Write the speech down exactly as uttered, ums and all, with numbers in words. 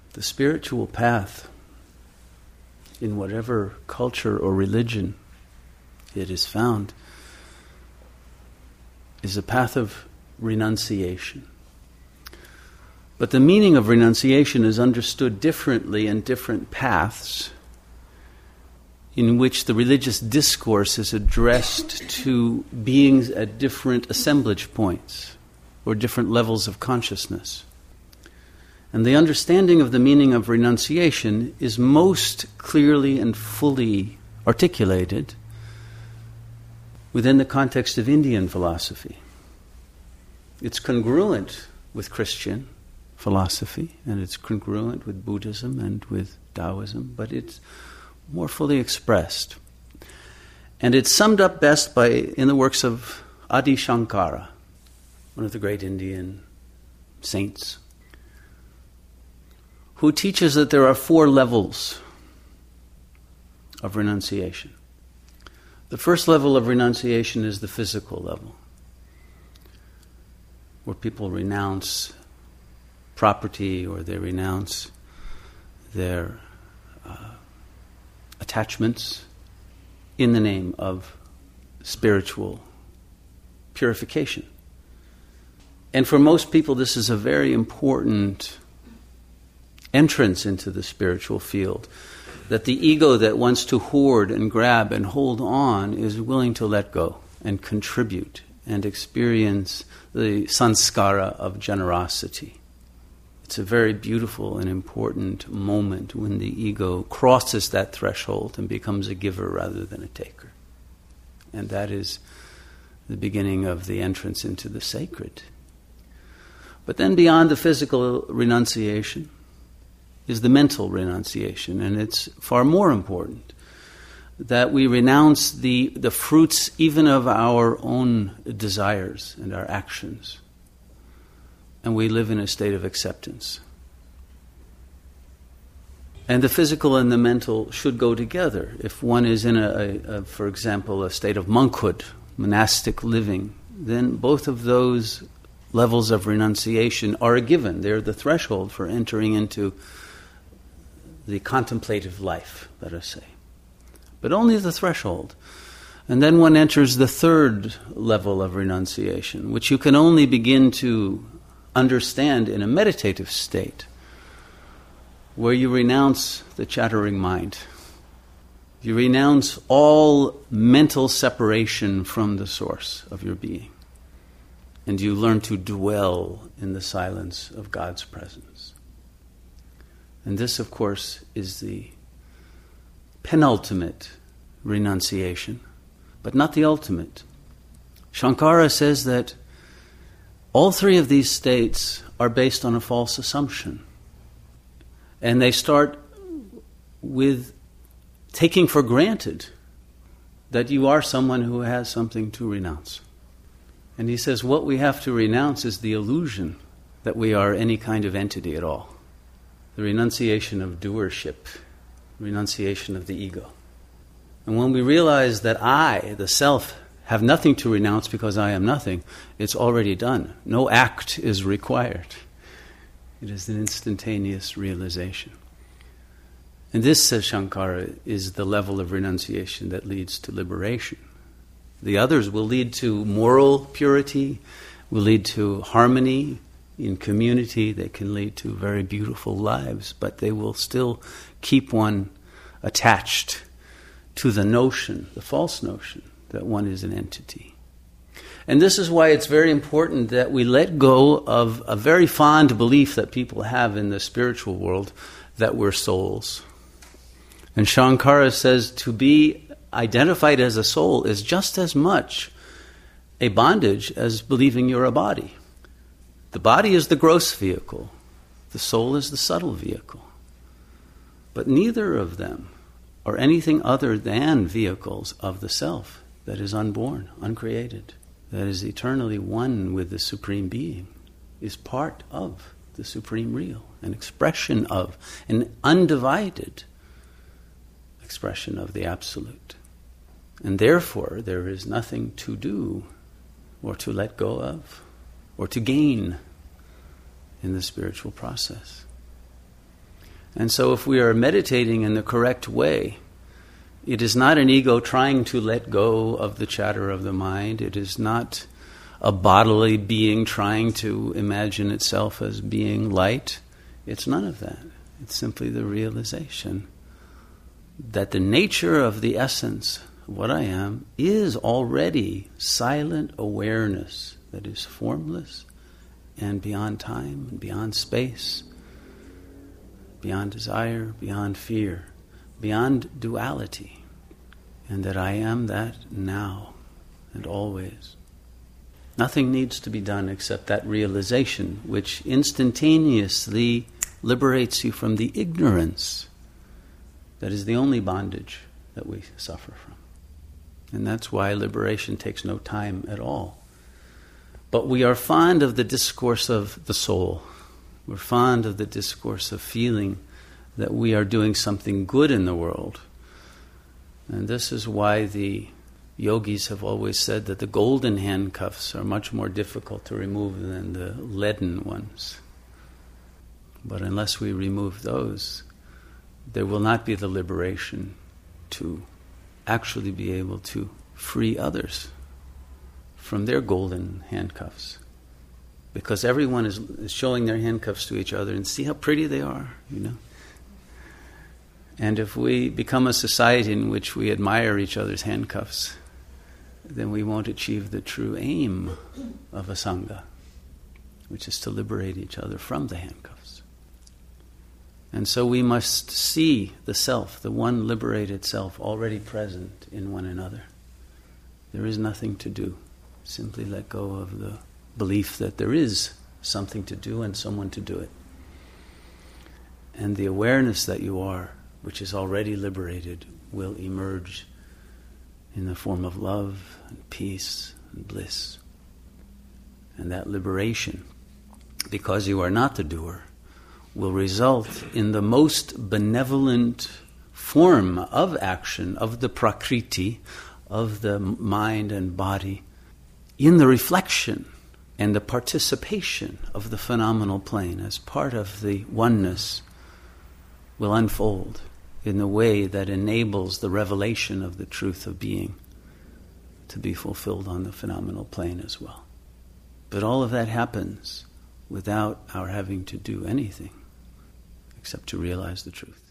The spiritual path, in whatever culture or religion it is found, is a path of renunciation. But the meaning of renunciation is understood differently in different paths in which the religious discourse is addressed to beings at different assemblage points or different levels of consciousness. And the understanding of the meaning of renunciation is most clearly and fully articulated within the context of Indian philosophy. It's congruent with Christian philosophy, and it's congruent with Buddhism and with Taoism, but it's more fully expressed. And it's summed up best by in the works of Adi Shankara, one of the great Indian saints, who teaches that there are four levels of renunciation. The first level of renunciation is the physical level, where people renounce property or they renounce their uh, attachments in the name of spiritual purification. And for most people, this is a very important entrance into the spiritual field, that the ego that wants to hoard and grab and hold on is willing to let go and contribute and experience the sanskara of generosity. It's a very beautiful and important moment when the ego crosses that threshold and becomes a giver rather than a taker. And that is the beginning of the entrance into the sacred. But then beyond the physical renunciation is the mental renunciation, and it's far more important that we renounce the, the fruits even of our own desires and our actions, and we live in a state of acceptance. And the physical and the mental should go together. If one is in, a, a, a for example, a state of monkhood, monastic living, then both of those levels of renunciation are a given. They're the threshold for entering into the contemplative life, let us say. But only the threshold. And then one enters the third level of renunciation, which you can only begin to understand in a meditative state, where you renounce the chattering mind. You renounce all mental separation from the source of your being. And you learn to dwell in the silence of God's presence. And this, of course, is the penultimate renunciation, but not the ultimate. Shankara says that all three of these states are based on a false assumption. And they start with taking for granted that you are someone who has something to renounce. And he says what we have to renounce is the illusion that we are any kind of entity at all. The renunciation of doership, renunciation of the ego. And when we realize that I, the self, have nothing to renounce because I am nothing, it's already done. No act is required. It is an instantaneous realization. And this, says Shankara, is the level of renunciation that leads to liberation. The others will lead to moral purity, will lead to harmony in community. They can lead to very beautiful lives, but they will still keep one attached to the notion, the false notion, that one is an entity. And this is why it's very important that we let go of a very fond belief that people have in the spiritual world that we're souls. And Shankara says to be identified as a soul is just as much a bondage as believing you're a body. The body is the gross vehicle. The soul is the subtle vehicle. But neither of them are anything other than vehicles of the self that is unborn, uncreated, that is eternally one with the Supreme Being, is part of the Supreme Real, an expression of, an undivided expression of the Absolute. And therefore, there is nothing to do or to let go of or to gain in the spiritual process. And so if we are meditating in the correct way, it is not an ego trying to let go of the chatter of the mind. It is not a bodily being trying to imagine itself as being light. It's none of that. It's simply the realization that the nature of the essence of what I am is already silent awareness that is formless and beyond time and beyond space, beyond desire, beyond fear, beyond duality, and that I am that now and always. Nothing needs to be done except that realization, which instantaneously liberates you from the ignorance that is the only bondage that we suffer from. And that's why liberation takes no time at all. But we are fond of the discourse of the soul. We're fond of the discourse of feeling that we are doing something good in the world. And this is why the yogis have always said that the golden handcuffs are much more difficult to remove than the leaden ones. But unless we remove those, there will not be the liberation to actually be able to free others from their golden handcuffs. Because everyone is, is showing their handcuffs to each other, and see how pretty they are, you know. And if we become a society in which we admire each other's handcuffs, then we won't achieve the true aim of a sangha, which is to liberate each other from the handcuffs. And so we must see the self, the one liberated self, already present in one another. There is nothing to do. Simply let go of the belief that there is something to do and someone to do it. And the awareness that you are, which is already liberated, will emerge in the form of love and peace and bliss. And that liberation, because you are not the doer, will result in the most benevolent form of action, of the prakriti, of the mind and body, in the reflection and the participation of the phenomenal plane as part of the oneness will unfold in the way that enables the revelation of the truth of being to be fulfilled on the phenomenal plane as well. But all of that happens without our having to do anything except to realize the truth.